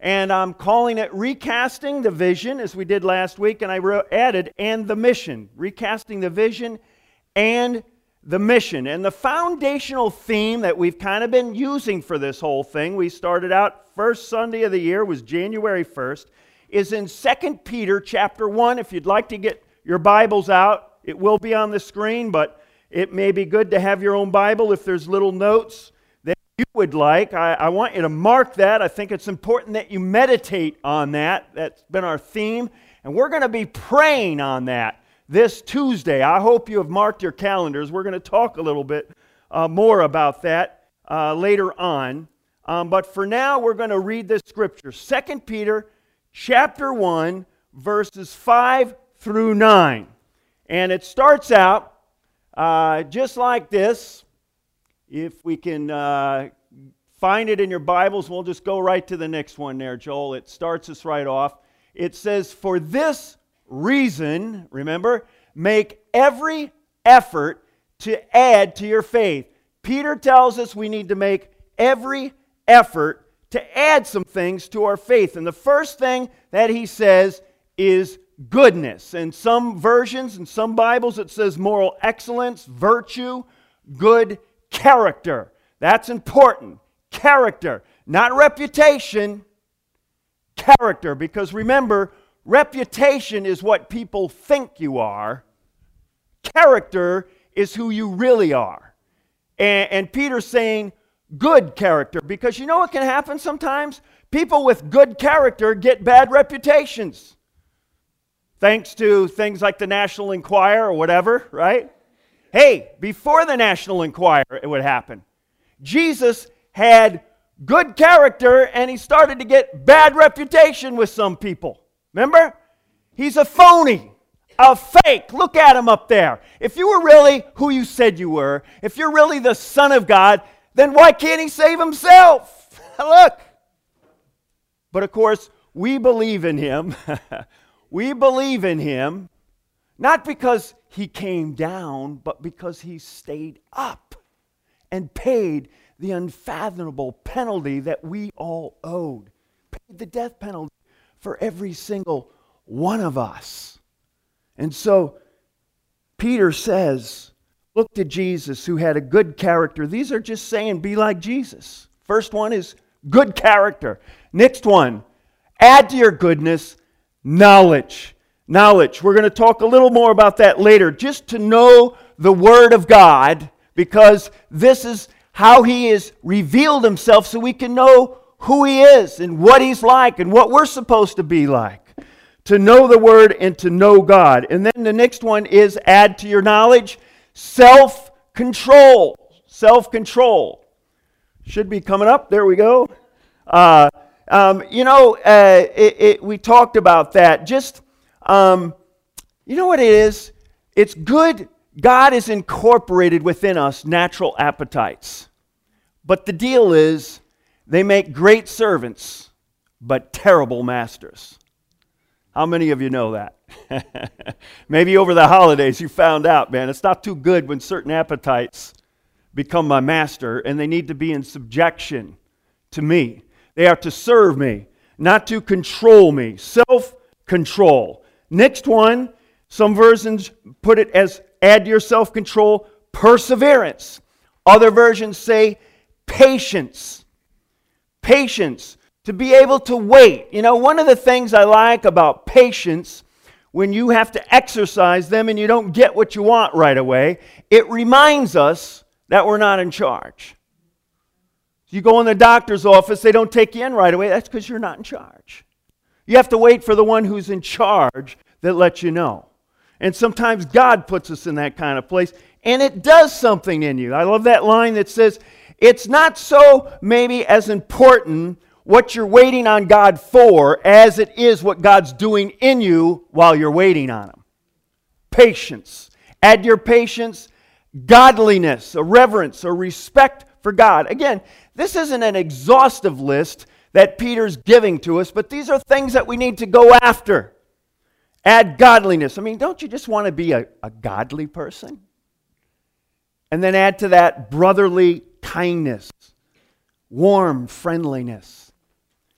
And I'm calling it Recasting the Vision, as we did last week, and I added, and the mission. Recasting the vision and the mission. And the foundational theme that we've kind of been using for this whole thing, we started out, first Sunday of the year was January 1st, is in 2 Peter chapter 1. If you'd like to get your Bibles out, it will be on the screen, but it may be good to have your own Bible if there's little notes that you would like. I want you to mark that. I think it's important that you meditate on that. That's been our theme. And we're going to be praying on that this Tuesday. I hope you have marked your calendars. We're going to talk a little bit more about that later on. But for now, we're going to read this scripture. 2 Peter chapter 1, verses 5 through 9. And it starts out just like this. If we can find it in your Bibles, we'll just go right to the next one there, Joel. It starts us right off. It says, "For this reason," remember, "make every effort to add to your faith." Peter tells us we need to make every effort to add some things to our faith. And the first thing that he says is goodness. In some versions, in some Bibles, it says moral excellence, virtue, good character. That's important. Character. Not reputation. Character. Because remember, reputation is what people think you are. Character is who you really are. And Peter's saying good character. Because you know what can happen sometimes? People with good character get bad reputations. Thanks to things like the National Enquirer or whatever, right? Hey, before the National Enquirer, it would happen. Jesus had good character and he started to get bad reputation with some people. Remember? He's a phony, a fake. Look at him up there. If you were really who you said you were, if you're really the Son of God, then why can't he save himself? Look. But of course, we believe in him. We believe in him, not because he came down, but because he stayed up and paid the unfathomable penalty that we all owed. Paid the death penalty for every single one of us. And so Peter says, look to Jesus who had a good character. These are just saying be like Jesus. First one is good character. Next one, add to your goodness knowledge. Knowledge. We're going to talk a little more about that later. Just to know the Word of God, because this is how He has revealed Himself so we can know who He is and what He's like and what we're supposed to be like. To know the Word and to know God. And then the next one is add to your knowledge self-control. Self-control. Should be coming up. There we go. We talked about that. Just, you know what it is? It's good. God has incorporated within us natural appetites. But the deal is, they make great servants, but terrible masters. How many of you know that? Maybe over the holidays you found out, man, it's not too good when certain appetites become my master, and they need to be in subjection to me. They are to serve me, not to control me. Self-control. Next one, some versions put it as add to your self-control, perseverance. Other versions say patience. Patience. To be able to wait. You know, one of the things I like about patience, when you have to exercise them and you don't get what you want right away, it reminds us that we're not in charge. You go in the doctor's office, they don't take you in right away. That's because you're not in charge. You have to wait for the one who's in charge that lets you know. And sometimes God puts us in that kind of place, and it does something in you. I love that line that says, it's not so maybe as important what you're waiting on God for as it is what God's doing in you while you're waiting on Him. Patience. Add your patience, godliness, a reverence, a respect for God. Again, this isn't an exhaustive list that Peter's giving to us, but these are things that we need to go after. Add godliness. I mean, don't you just want to be a godly person? And then add to that brotherly kindness, warm friendliness.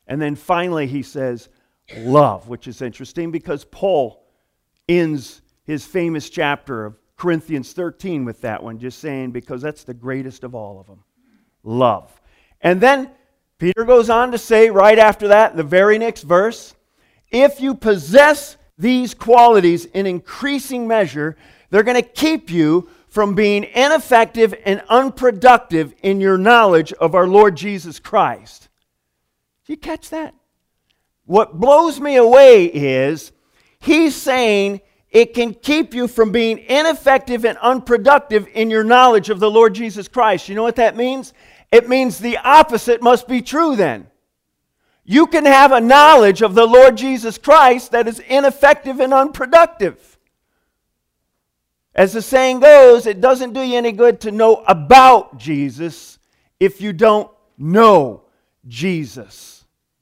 And then finally he says love, which is interesting because Paul ends his famous chapter of Corinthians 13 with that one, just saying because that's the greatest of all of them. Love. And then Peter goes on to say right after that, the very next verse, if you possess these qualities in increasing measure, they're going to keep you from being ineffective and unproductive in your knowledge of our Lord Jesus Christ. Did you catch that? What blows me away is he's saying it can keep you from being ineffective and unproductive in your knowledge of the Lord Jesus Christ. You know what that means? It means the opposite must be true then. You can have a knowledge of the Lord Jesus Christ that is ineffective and unproductive. As the saying goes, it doesn't do you any good to know about Jesus if you don't know Jesus.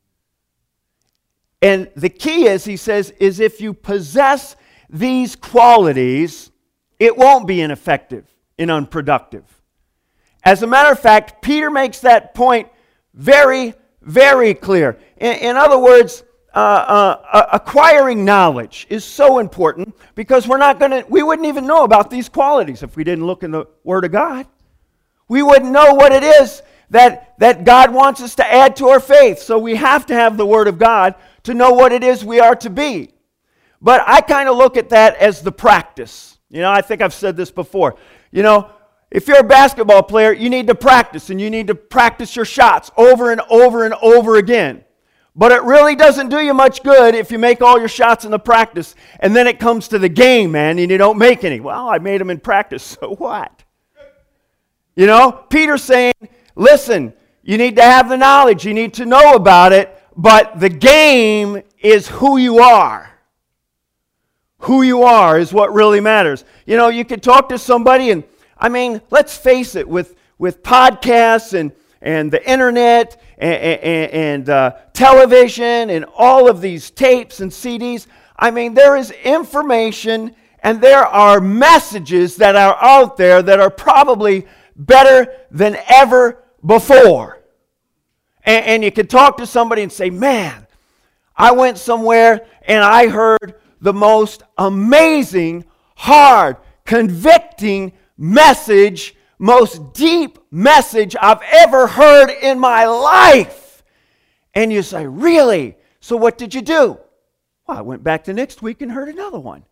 And the key is, he says, is if you possess these qualities, it won't be ineffective and unproductive. As a matter of fact, Peter makes that point very, very clear. In other words, acquiring knowledge is so important because we wouldn't even know about these qualities if we didn't look in the Word of God. We wouldn't know what it is that God wants us to add to our faith. So we have to have the Word of God to know what it is we are to be. But I kind of look at that as the practice. I think I've said this before. If you're a basketball player, you need to practice, and you need to practice your shots over and over and over again. But it really doesn't do you much good if you make all your shots in the practice, and then it comes to the game, man, and you don't make any. Well, I made them in practice, so what? Peter's saying, listen, you need to have the knowledge, you need to know about it, but the game is who you are. Who you are is what really matters. You could talk to somebody and, let's face it, with podcasts and the internet and television and all of these tapes and CDs, there is information and there are messages that are out there that are probably better than ever before. And you could talk to somebody and say, man, I went somewhere and I heard the most amazing, hard, convicting message, most deep message I've ever heard in my life. And you say, really? So what did you do? Well, I went back the next week and heard another one.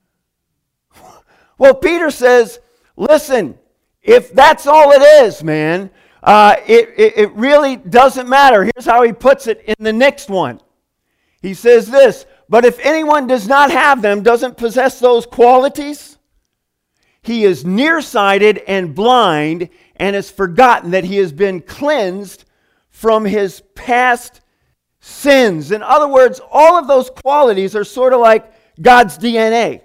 Well, Peter says, listen, if that's all it is, man, it really doesn't matter. Here's how he puts it in the next one. He says this, but if anyone does not have them, doesn't possess those qualities, he is nearsighted and blind and has forgotten that he has been cleansed from his past sins. In other words, all of those qualities are sort of like God's DNA.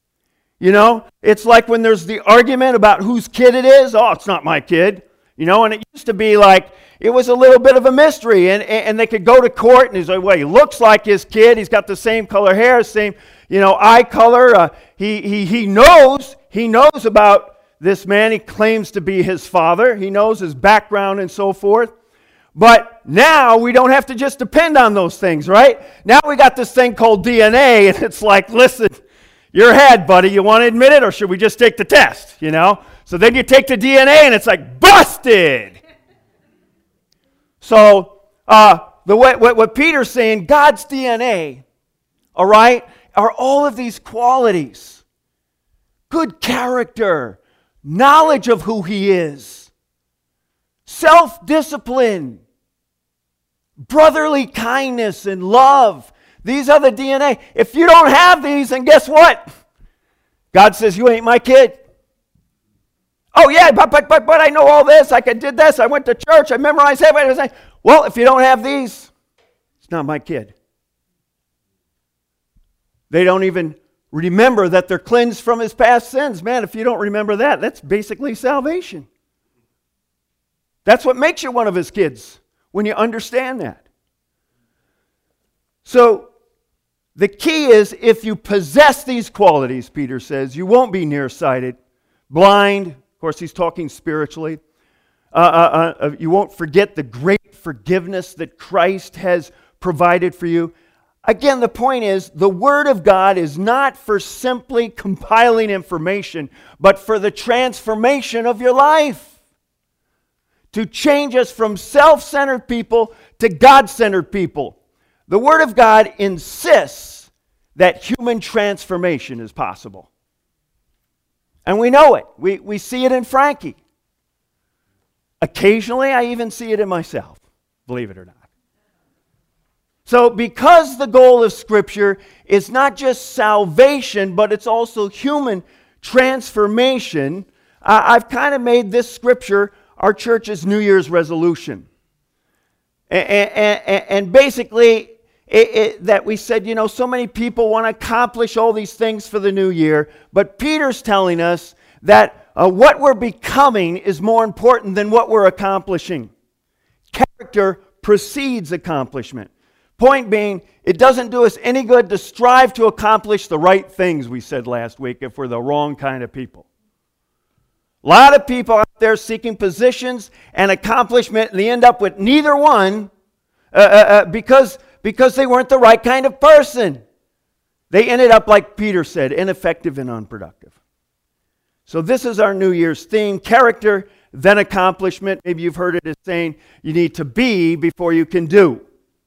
It's like when there's the argument about whose kid it is. Oh, it's not my kid. And it used to be like, it was a little bit of a mystery. And they could go to court and he's like, well, he looks like his kid. He's got the same color hair, same, eye color. He knows about this man. He claims to be his father. He knows his background and so forth. But now we don't have to just depend on those things, right? Now we got this thing called DNA, and it's like, listen, your head, buddy, you want to admit it, or should we just take the test, So then you take the DNA, and it's like, busted! So, what Peter's saying, God's DNA, all right, are all of these qualities. Good character, knowledge of who He is, self-discipline, brotherly kindness and love. These are the DNA. If you don't have these, then guess what? God says, you ain't my kid. Oh yeah, but I know all this. I did this. I went to church. I memorized everything. Well, if you don't have these, it's not my kid. They don't even remember that they're cleansed from his past sins. Man, if you don't remember that, that's basically salvation. That's what makes you one of his kids, when you understand that. So, the key is, if you possess these qualities, Peter says, you won't be nearsighted, blind. Of course, he's talking spiritually. You won't forget the great forgiveness that Christ has provided for you. Again, the point is, the Word of God is not for simply compiling information, but for the transformation of your life. To change us from self-centered people to God-centered people. The Word of God insists that human transformation is possible. And we know it. We see it in Frankie. Occasionally, I even see it in myself, believe it or not. So, because the goal of Scripture is not just salvation, but it's also human transformation, I've kind of made this Scripture our church's New Year's resolution. And basically, that we said, you know, so many people want to accomplish all these things for the new year, but Peter's telling us that what we're becoming is more important than what we're accomplishing. Character precedes accomplishment. Point being, it doesn't do us any good to strive to accomplish the right things, we said last week, if we're the wrong kind of people. A lot of people out there seeking positions and accomplishment, and they end up with neither one because they weren't the right kind of person. They ended up, like Peter said, ineffective and unproductive. So this is our New Year's theme, character, then accomplishment. Maybe you've heard it as saying you need to be before you can do.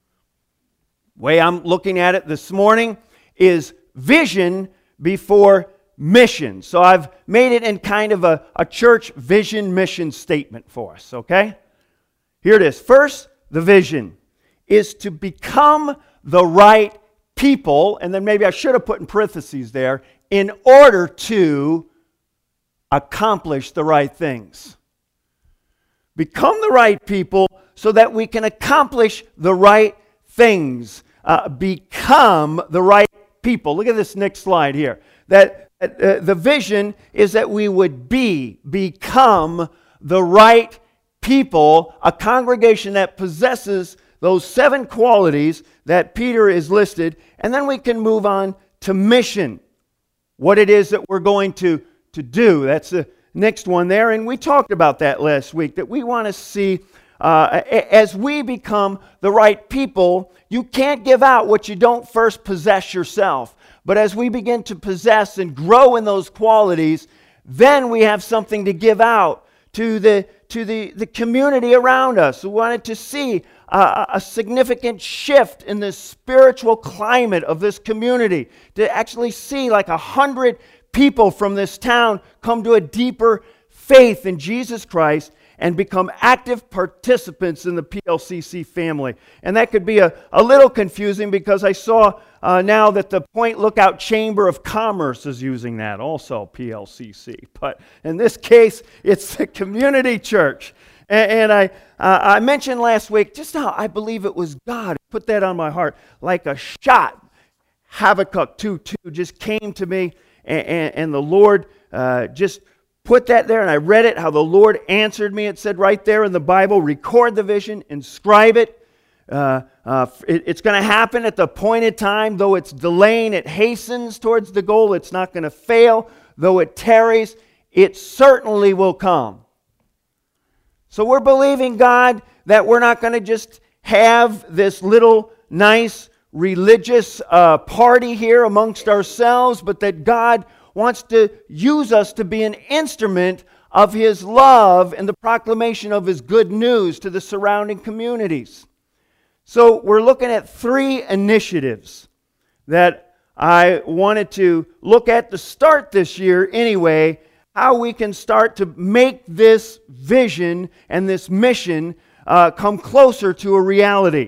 The way I'm looking at it this morning is vision before mission. So I've made it in kind of a church vision mission statement for us, okay? Here it is. First, the vision is to become the right people, and then maybe I should have put in parentheses there, in order to accomplish the right things. Become the right people so that we can accomplish the right things. Become the right people. Look at this next slide here. That the vision is that we would become the right people, a congregation that possesses those 7 qualities that Peter is listed, and then we can move on to mission, what it is that we're going to do. That's the next one there, and we talked about that last week, that we want to see as we become the right people, you can't give out what you don't first possess yourself. But as we begin to possess and grow in those qualities, then we have something to give out to the community around us. We wanted to see a significant shift in the spiritual climate of this community, to actually see like 100 people from this town come to a deeper faith in Jesus Christ and become active participants in the PLCC family. And that could be a little confusing because I saw now that the Point Lookout Chamber of Commerce is using that, also PLCC. But in this case, it's the community church. And I mentioned last week just how I believe it was God who put that on my heart. Like a shot, Habakkuk 2:2 just came to me, and the Lord just put that there, and I read it, how the Lord answered me. It said right there in the Bible, record the vision, inscribe it. It's going to happen at the appointed time. Though it's delaying, it hastens towards the goal. It's not going to fail. Though it tarries, it certainly will come. So we're believing God that we're not going to just have this little nice religious party here amongst ourselves, but that God wants to use us to be an instrument of His love and the proclamation of His good news to the surrounding communities. So we're looking at 3 initiatives that I wanted to look at to start this year anyway, how we can start to make this vision and this mission come closer to a reality.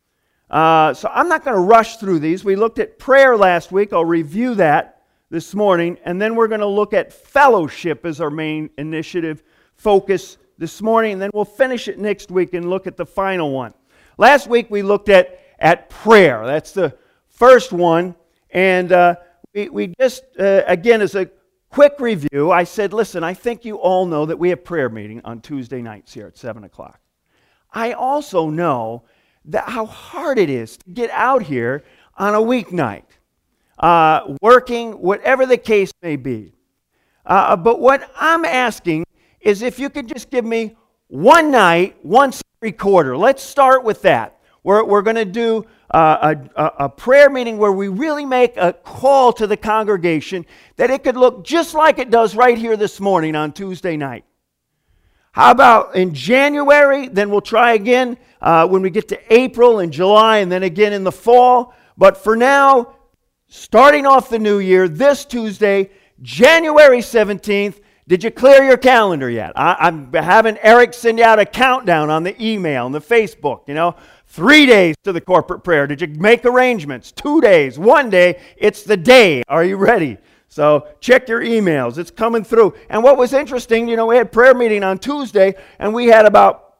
So I'm not going to rush through these. We looked at prayer last week. I'll review that this morning, and then we're going to look at fellowship as our main initiative focus this morning, and then we'll finish it next week and look at the final one. Last week we looked at prayer. That's the first one, and we just, again, as a quick review, I said, listen, I think you all know that we have prayer meeting on Tuesday nights here at 7 o'clock. I also know that how hard it is to get out here on a weeknight. Working, whatever the case may be. But what I'm asking is if you could just give me one night, one Saturday every quarter. Let's start with that. We're going to do a prayer meeting where we really make a call to the congregation that it could look just like it does right here this morning on Tuesday night. How about in January? Then we'll try again when we get to April and July and then again in the fall. But for now, starting off the new year, this Tuesday, January 17th, did you clear your calendar yet? I'm having Eric send you out a countdown on the email and the Facebook, 3 days to the corporate prayer. Did you make arrangements? 2 days, 1 day, it's the day. Are you ready? So check your emails. It's coming through. And what was interesting, we had prayer meeting on Tuesday, and we had about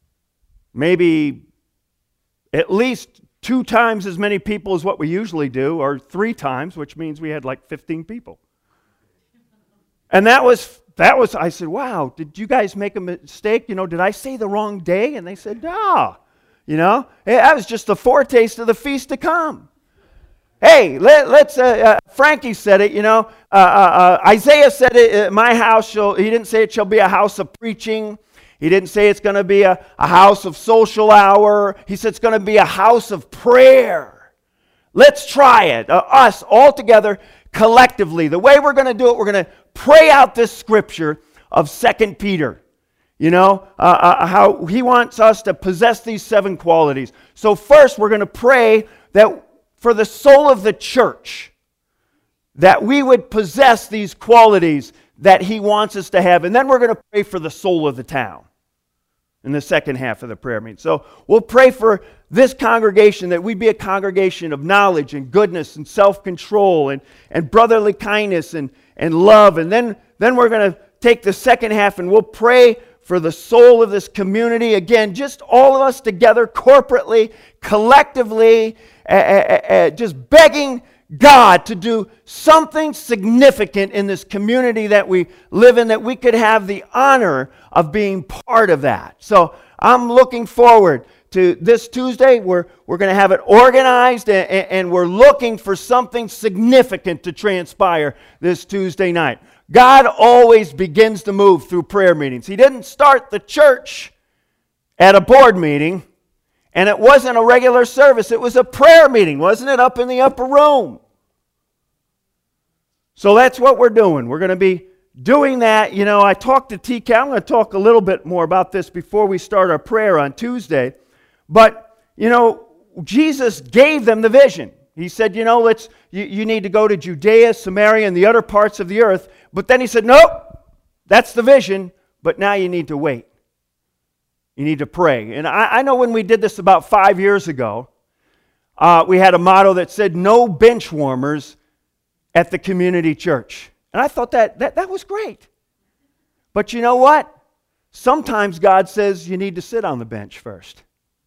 maybe at least 2 times as many people as what we usually do, or 3 times, which means we had like 15 people. And that was, I said, wow, did you guys make a mistake? Did I say the wrong day? And they said, no. That was just a foretaste of the feast to come. Hey, let's, Frankie said it, Isaiah said it, my house he didn't say it shall be a house of preaching. He didn't say it's going to be a house of social hour. He said it's going to be a house of prayer. Let's try it, us all together, collectively. The way we're going to do it, we're going to pray out this scripture of 2 Peter. How he wants us to possess these 7 qualities. So first, we're going to pray that for the soul of the church, that we would possess these qualities that he wants us to have. And then we're going to pray for the soul of the town in the second half of the prayer meeting. So we'll pray for this congregation, that we be a congregation of knowledge and goodness and self-control and brotherly kindness and love. And then we're going to take the second half and we'll pray for the soul of this community. Again, just all of us together corporately, collectively, just begging God to do something significant in this community that we live in, that we could have the honor of being part of that. So I'm looking forward to this Tuesday. We're going to have it organized, and we're looking for something significant to transpire this Tuesday night. God always begins to move through prayer meetings. He didn't start the church at a board meeting, and it wasn't a regular service. It was a prayer meeting, wasn't it, up in the upper room? So that's what we're doing. We're going to be doing that. I talked to TK. I'm going to talk a little bit more about this before we start our prayer on Tuesday. But, Jesus gave them the vision. He said, you need to go to Judea, Samaria, and the other parts of the earth. But then he said, nope, that's the vision, but now you need to wait. You need to pray. And I know when we did this about 5 years ago, we had a motto that said, no bench warmers at the community church. And I thought that was great. But you know what? Sometimes God says you need to sit on the bench first,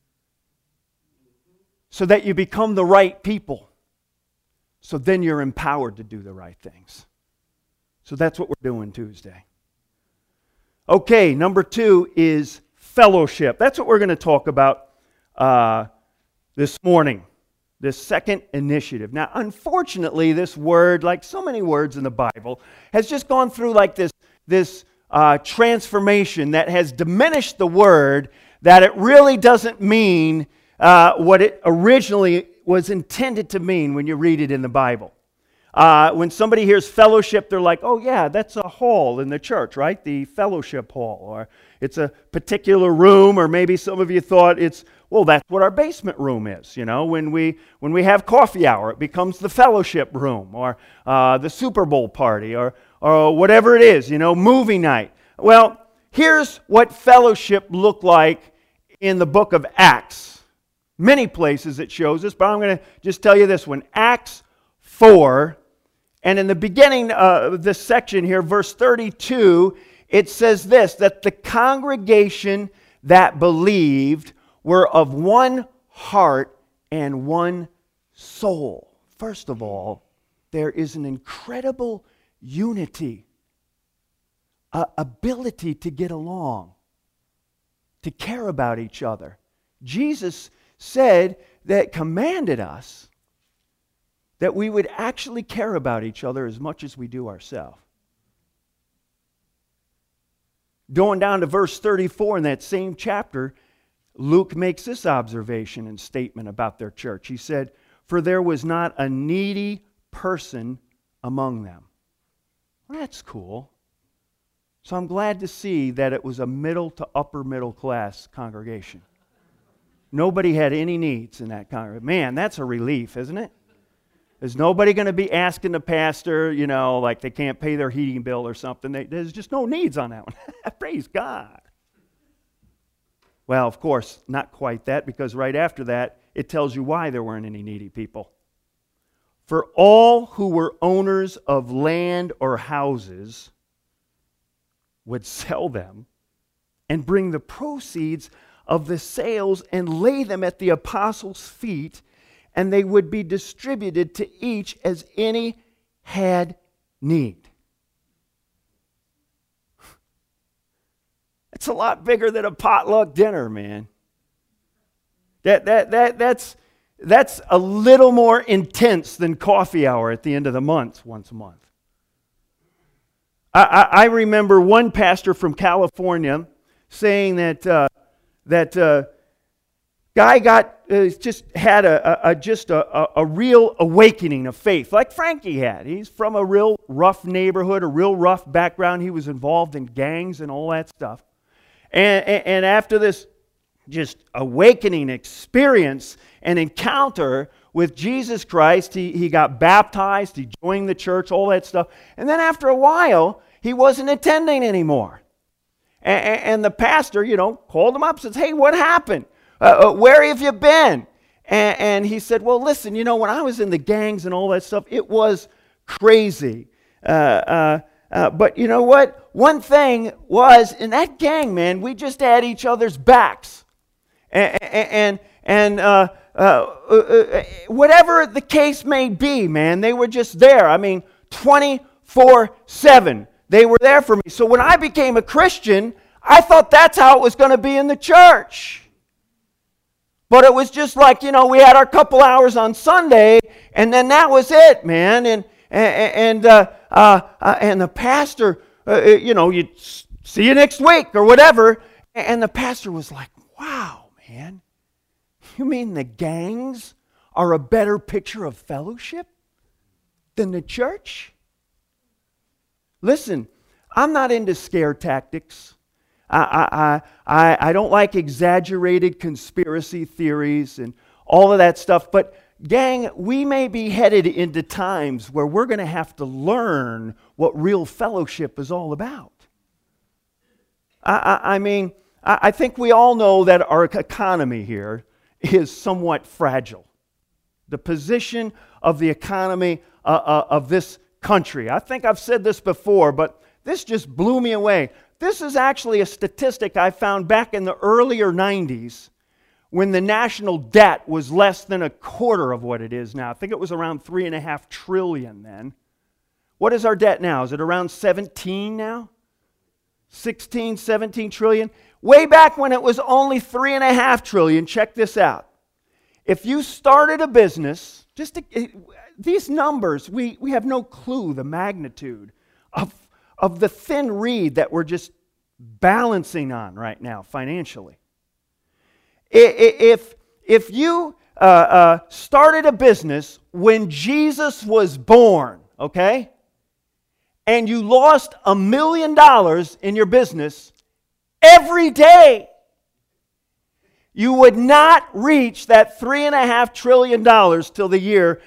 so that you become the right people. So then you're empowered to do the right things. So that's what we're doing Tuesday. Okay, number 2 is fellowship. That's what we're going to talk about this morning, this second initiative. Now, unfortunately, this word, like so many words in the Bible, has just gone through like this transformation that has diminished the word, that it really doesn't mean what it originally was intended to mean when you read it in the Bible. When somebody hears fellowship, they're like, oh yeah, that's a hall in the church, right? The fellowship hall. Or it's a particular room, or maybe some of you thought that's what our basement room is. When we have coffee hour, it becomes the fellowship room, or the Super Bowl party, or whatever it is, movie night. Well, here's what fellowship looked like in the book of Acts. Many places it shows us, but I'm going to just tell you this one. Acts 4, and in the beginning of this section here, verse 32, it says this, that the congregation that believed were of one heart and one soul. First of all, there is an incredible unity, ability to get along, to care about each other. Jesus said that, commanded us that we would actually care about each other as much as we do ourselves. Going down to verse 34 in that same chapter, Luke makes this observation and statement about their church. He said, "For there was not a needy person among them." Well, that's cool. So I'm glad to see that it was a middle to upper middle class congregation. Nobody had any needs in that congregation. Man, that's a relief, isn't it? There's nobody going to be asking the pastor, like they can't pay their heating bill or something. There's just no needs on that one. Praise God. Well, of course, not quite that, because right after that, it tells you why there weren't any needy people. For all who were owners of land or houses would sell them and bring the proceeds of the sales and lay them at the apostles' feet, and they would be distributed to each as any had need. It's a lot bigger than a potluck dinner, man. That's a little more intense than coffee hour at the end of the month, once a month. I remember one pastor from California saying that guy just had a real awakening of faith, like Frankie had. He's from a real rough neighborhood, a real rough background. He was involved in gangs and all that stuff. And after this just awakening experience and encounter with Jesus Christ, he got baptized, he joined the church, all that stuff. And then after a while, he wasn't attending anymore. And the pastor, called him up and says, "Hey, what happened? Where have you been?" And he said, "Well, listen, when I was in the gangs and all that stuff, it was crazy. But you know what? One thing was, in that gang, man, we just had each other's backs. And whatever the case may be, man, they were just there. 24/7. They were there for me. So when I became a Christian, I thought that's how it was going to be in the church. But it was just like, we had our couple hours on Sunday, and then that was it, man. And the pastor, you'd see you next week or whatever. And the pastor was like, "Wow, man, you mean the gangs are a better picture of fellowship than the church?" Listen, I'm not into scare tactics. I don't like exaggerated conspiracy theories and all of that stuff. But gang, we may be headed into times where we're going to have to learn what real fellowship is all about. I think we all know that our economy here is somewhat fragile. The position of the economy of this country. I think I've said this before, but this just blew me away. This is actually a statistic I found back in the earlier 90s when the national debt was less than a quarter of what it is now. I think it was around $3.5 trillion then. What is our debt now? Is it around 17 now? 16, 17 trillion? Way back when it was only $3.5 trillion, check this out. If you started a business, these numbers, we have no clue the magnitude of the thin reed that we're just balancing on right now financially. If you started a business when Jesus was born, okay, and you lost $1 million in your business every day, you would not reach that $3.5 trillion till the year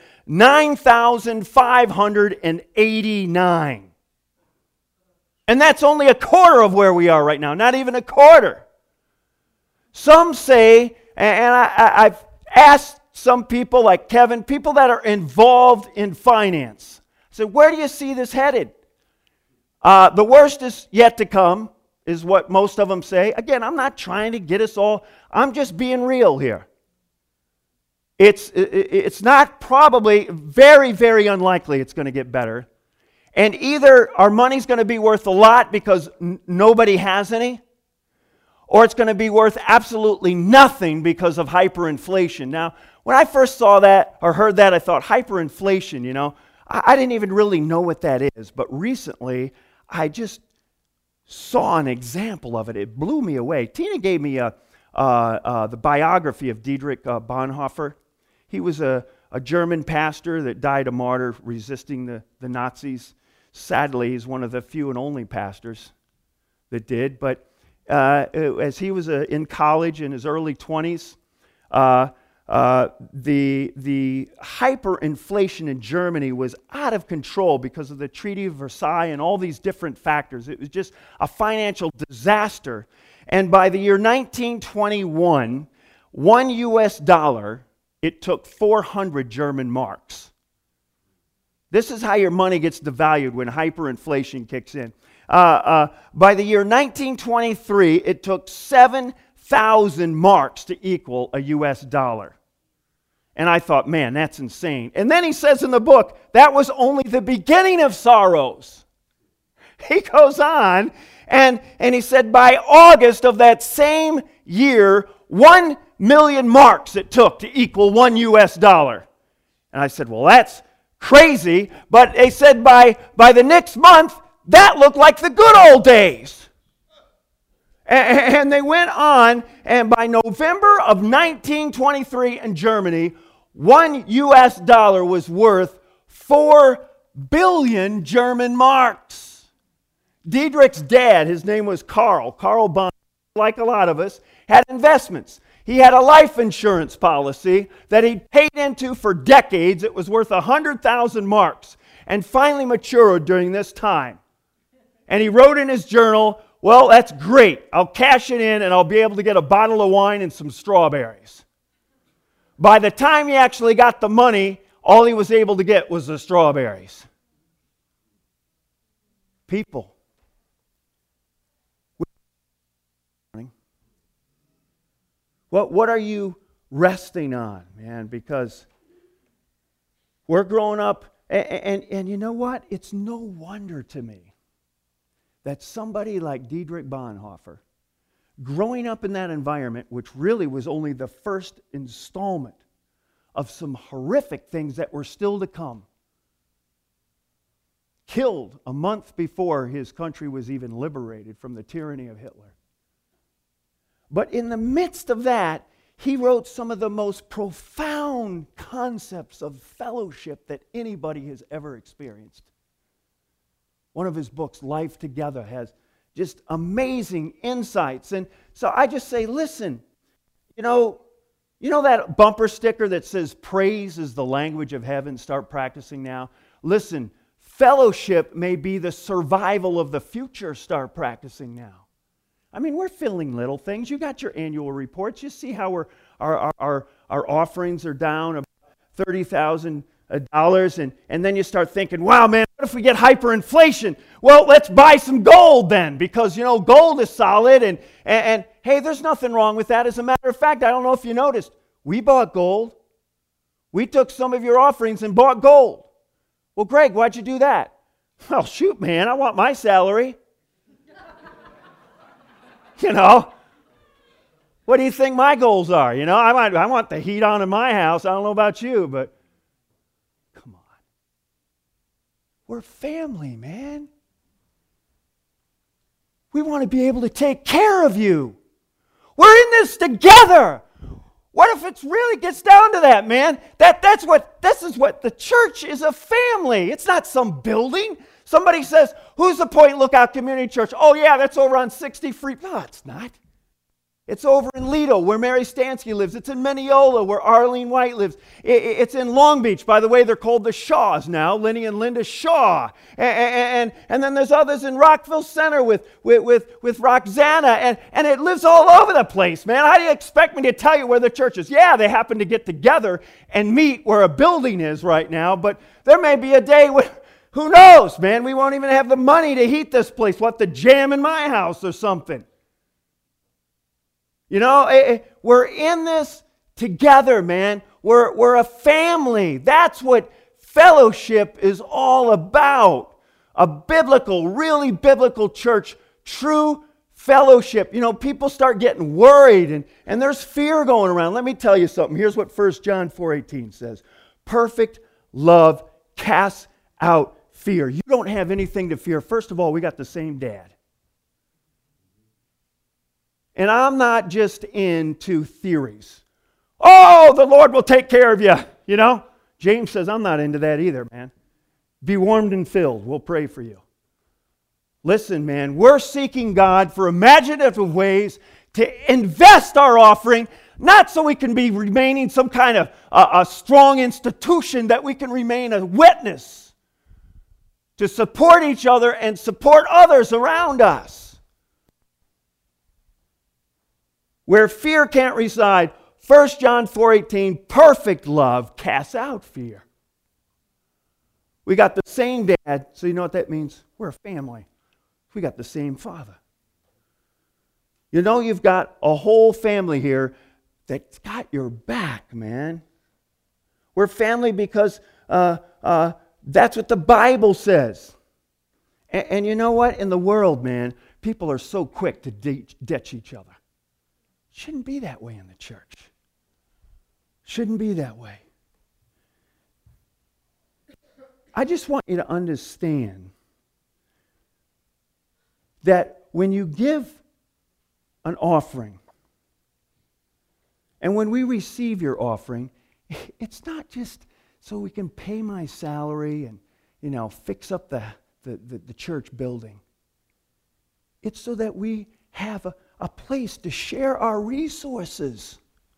9,589. And that's only a quarter of where we are right now, not even a quarter. Some say, and I've asked some people like Kevin, people that are involved in finance, I said, where do you see this headed? The worst is yet to come, is what most of them say. Again, I'm not trying to get us all, I'm just being real here. It's not probably, very, very unlikely it's going to get better. And either our money's going to be worth a lot because nobody has any, or it's going to be worth absolutely nothing because of hyperinflation. Now, when I first saw that or heard that, I thought, hyperinflation, I didn't even really know what that is. But recently, I just saw an example of it. It blew me away. Tina gave me a the biography of Dietrich Bonhoeffer. He was a German pastor that died a martyr resisting the Nazis. Sadly, he's one of the few and only pastors that did. But as he was in college in his early 20s, the hyperinflation in Germany was out of control because of the Treaty of Versailles and all these different factors. It was just a financial disaster. And by the year 1921, $1, it took 400 German marks. This is how your money gets devalued when hyperinflation kicks in. By the year 1923, it took 7,000 marks to equal a US dollar. And I thought, man, that's insane. And then he says in the book, that was only the beginning of sorrows. He goes on, and he said by August of that same year, 1 million marks it took to equal 1 US dollar. And I said, well, that's crazy. But they said by the next month, that looked like the good old days. And they went on, and by November of 1923 in Germany, 1 US dollar was worth 4 billion German marks. Dietrich's dad, his name was Karl Bonhoeffer, like a lot of us, had investments. He had a life insurance policy that he paid into for decades. It was worth 100,000 marks and finally matured during this time. And he wrote in his journal, well, that's great. I'll cash it in and I'll be able to get a bottle of wine and some strawberries. By the time he actually got the money, all he was able to get was the strawberries. People. What are you resting on, man? Because we're growing up, and you know what? It's no wonder to me that somebody like Dietrich Bonhoeffer, growing up in that environment, which really was only the first installment of some horrific things that were still to come, killed a month before his country was even liberated from the tyranny of Hitler. But in the midst of that, he wrote some of the most profound concepts of fellowship that anybody has ever experienced. One of his books, Life Together, has just amazing insights. And so I just say, listen, you know that bumper sticker that says, praise is the language of heaven, start practicing now? Listen, fellowship may be the survival of the future, start practicing now. I mean, we're filling little things. You got your annual reports. You see how our offerings are down about $30,000, and then you start thinking, wow, man, what if we get hyperinflation? Well, let's buy some gold then, because, gold is solid, and hey, there's nothing wrong with that. As a matter of fact, I don't know if you noticed, we bought gold. We took some of your offerings and bought gold. Well, Greg, why'd you do that? Well, shoot, man, I want my salary. What do you think my goals are? I want the heat on in my house. I don't know about you, but come on. We're family, man. We want to be able to take care of you. We're in this together. What if it really gets down to that, man? This is what the church is, a family. It's not some building. Somebody says, who's the Point Lookout Community Church? Oh, yeah, that's over on 60 Free. No, it's not. It's over in Lido, where Mary Stansky lives. It's in Mineola, where Arlene White lives. It's in Long Beach. By the way, they're called the Shaws now, Lenny and Linda Shaw. And then there's others in Rockville Center with Roxana. And it lives all over the place, man. How do you expect me to tell you where the church is? Yeah, they happen to get together and meet where a building is right now. But there may be a day when, who knows, man? We won't even have the money to heat this place. We'll have to jam in my house or something. We're in this together, man. We're a family. That's what fellowship is all about. A biblical, really biblical church, true fellowship. People start getting worried and there's fear going around. Let me tell you something. Here's what 1 John 4:18 says. Perfect love casts out fear. You don't have anything to fear. First of all, we got the same dad. And I'm not just into theories. Oh, the Lord will take care of you, you know. James says, I'm not into that either, man. Be warmed and filled. We'll pray for you. Listen, man, we're seeking God for imaginative ways to invest our offering, not so we can be remaining some kind of a strong institution, that we can remain a witness to support each other and support others around us. Where fear can't reside, 1 John 4:18, perfect love casts out fear. We got the same dad, so you know what that means? We're a family. We got the same father. You know, you've got a whole family here that's got your back, man. We're family because that's what the Bible says. And you know what? In the world, man, people are so quick to ditch each other. Shouldn't be that way in the church. Shouldn't be that way. I just want you to understand that when you give an offering, and when we receive your offering, it's not just so we can pay my salary and, you know, fix up the church building. It's so that we have a place to share our resources.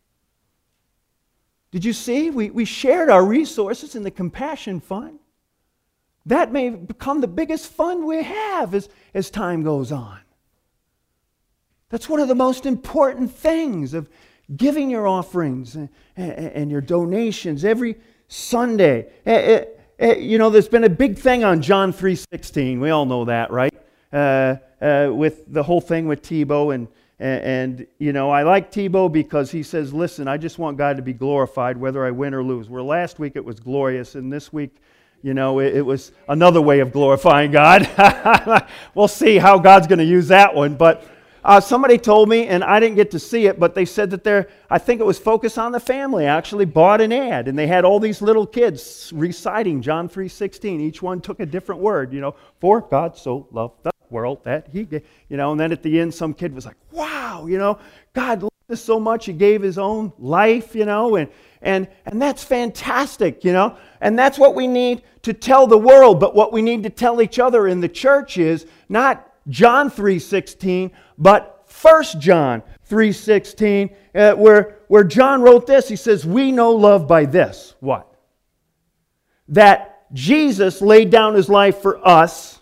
Did you see? We shared our resources in the Compassion Fund. That may become the biggest fund we have as time goes on. That's one of the most important things of giving your offerings and your donations every Sunday. You know, there's been a big thing on John 3:16. We all know that, right? With the whole thing with Tebow and you know, I like Tebow because he says, listen, I just want God to be glorified whether I win or lose. Where last week it was glorious, and this week, you know, it was another way of glorifying God. We'll see how God's going to use that one. But somebody told me, and I didn't get to see it, but they said that I think it was Focus on the Family, actually bought an ad, and they had all these little kids reciting John 3:16. Each one took a different word, you know, for God so loved the world that he gave, you know, and then at the end some kid was like, wow, you know, God loved us so much he gave his own life, you know, and that's fantastic, you know, and that's what we need to tell the world. But what we need to tell each other in the church is not John 3:16, but 1 John 3:16, where John wrote this. He says, we know love by this. What? That Jesus laid down his life for us,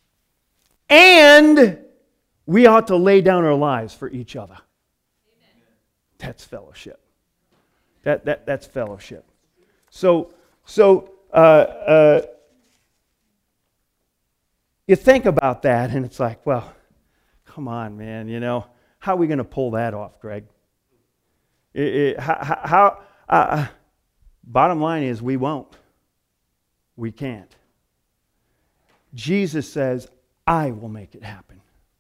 and we ought to lay down our lives for each other. Amen. That's fellowship. That's fellowship. So you think about that, and it's like, well, come on, man. You know, how are we going to pull that off, Greg? Bottom line is, we won't. We can't. Jesus says, I will make it happen.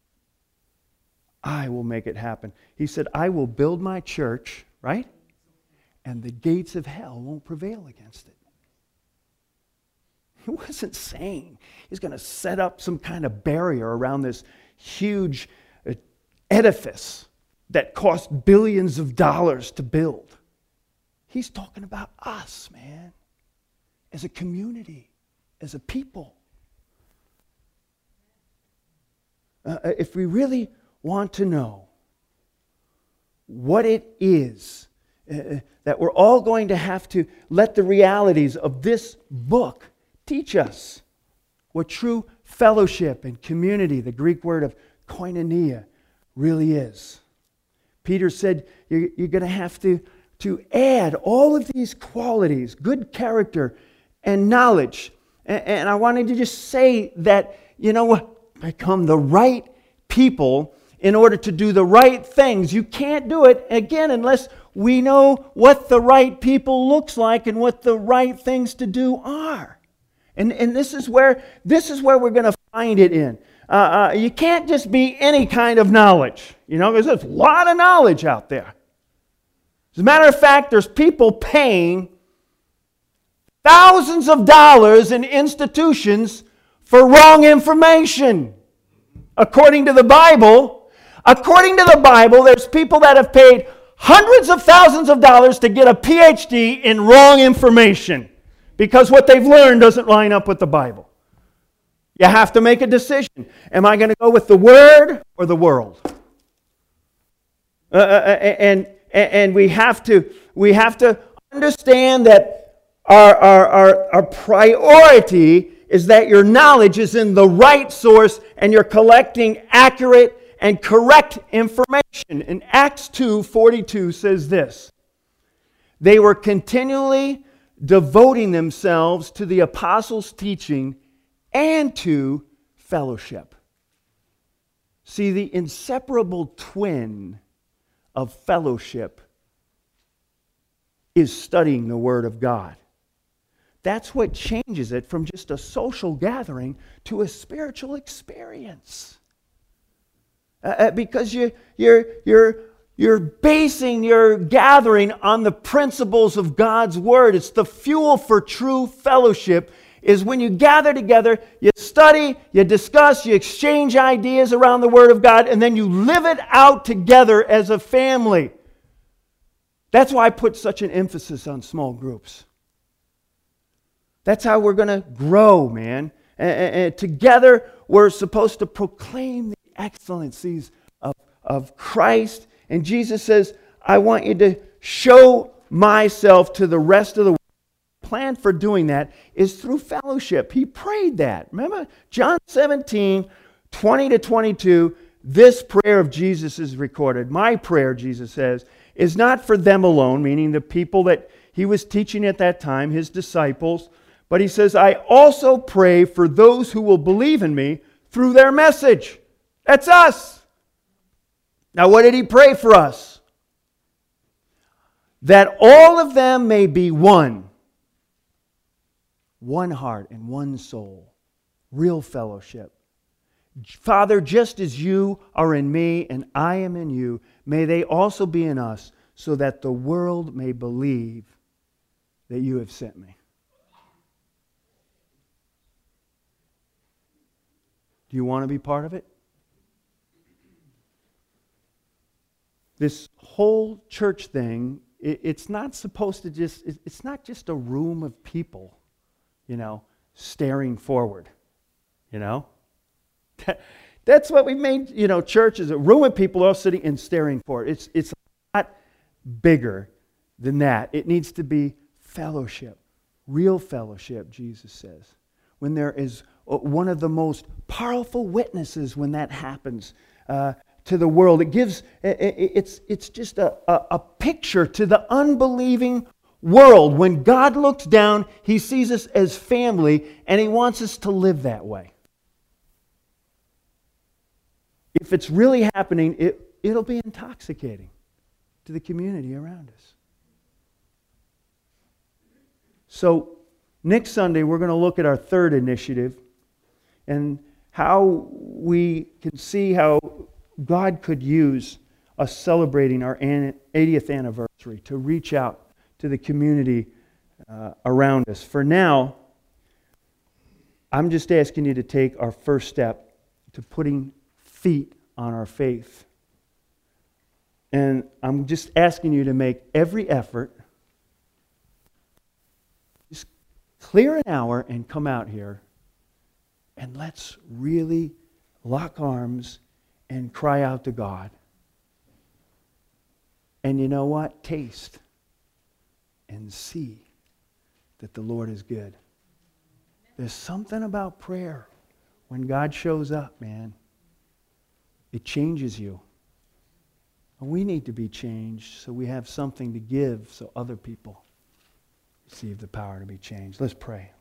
I will make it happen. He said, I will build my church, right? And the gates of hell won't prevail against it. He wasn't saying he's going to set up some kind of barrier around this huge edifice that cost billions of dollars to build. He's talking about us, man, as a community, as a people. If we really want to know what it is that we're all going to have to let the realities of this book teach us what true fellowship and community, the Greek word of koinonia, really is. Peter said you're going to have to add all of these qualities, good character and knowledge. And I wanted to just say that, you know what, become the right people in order to do the right things. You can't do it, again, unless we know what the right people looks like and what the right things to do are. And this is where we're going to find it in. You can't just be any kind of knowledge, you know, because there's a lot of knowledge out there. As a matter of fact, there's people paying thousands of dollars in institutions for wrong information. According to the Bible, According to the Bible, there's people that have paid hundreds of thousands of dollars to get a PhD in wrong information because what they've learned doesn't line up with the Bible. You have to make a decision. Am I going to go with the Word or the world? And we have to understand that our priority is that your knowledge is in the right source and you're collecting accurate and correct information. And Acts 2:42 says this: they were continually devoting themselves to the apostles' teaching and to fellowship. See, the inseparable twin of fellowship is studying the Word of God. That's what changes it from just a social gathering to a spiritual experience. Because you're basing your gathering on the principles of God's Word. It's the fuel for true fellowship. Is when you gather together, you study, you discuss, you exchange ideas around the Word of God, and then you live it out together as a family. That's why I put such an emphasis on small groups. That's how we're going to grow, man. And together, we're supposed to proclaim the excellencies of Christ. And Jesus says, I want you to show myself to the rest of the world. The plan for doing that is through fellowship. He prayed that. Remember, John 17:20-22, this prayer of Jesus is recorded. My prayer, Jesus says, is not for them alone, meaning the people that he was teaching at that time, his disciples, but he says, I also pray for those who will believe in me through their message. That's us. Now, what did he pray for us? That all of them may be one. One heart and one soul. Real fellowship. Father, just as you are in me and I am in you, may they also be in us, so that the world may believe that you have sent me. Do you want to be part of it? This whole church thing, it's not supposed to just, it's not just a room of people, staring forward, That's what we made, church is a room of people all sitting and staring forward. It's a lot bigger than that. It needs to be fellowship, real fellowship, Jesus says. When there is one of the most powerful witnesses when that happens to the world. It's just a picture to the unbelieving world. When God looks down, He sees us as family, and He wants us to live that way. If it's really happening, it'll be intoxicating to the community around us. So, next Sunday, we're going to look at our third initiative and how we can see how God could use us celebrating our 80th anniversary to reach out to the community around us. For now, I'm just asking you to take our first step to putting feet on our faith. And I'm just asking you to make every effort. Just clear an hour and come out here. And let's really lock arms and cry out to God. And you know what? Taste and see that the Lord is good. There's something about prayer. When God shows up, man, it changes you. And we need to be changed so we have something to give so other people receive the power to be changed. Let's pray.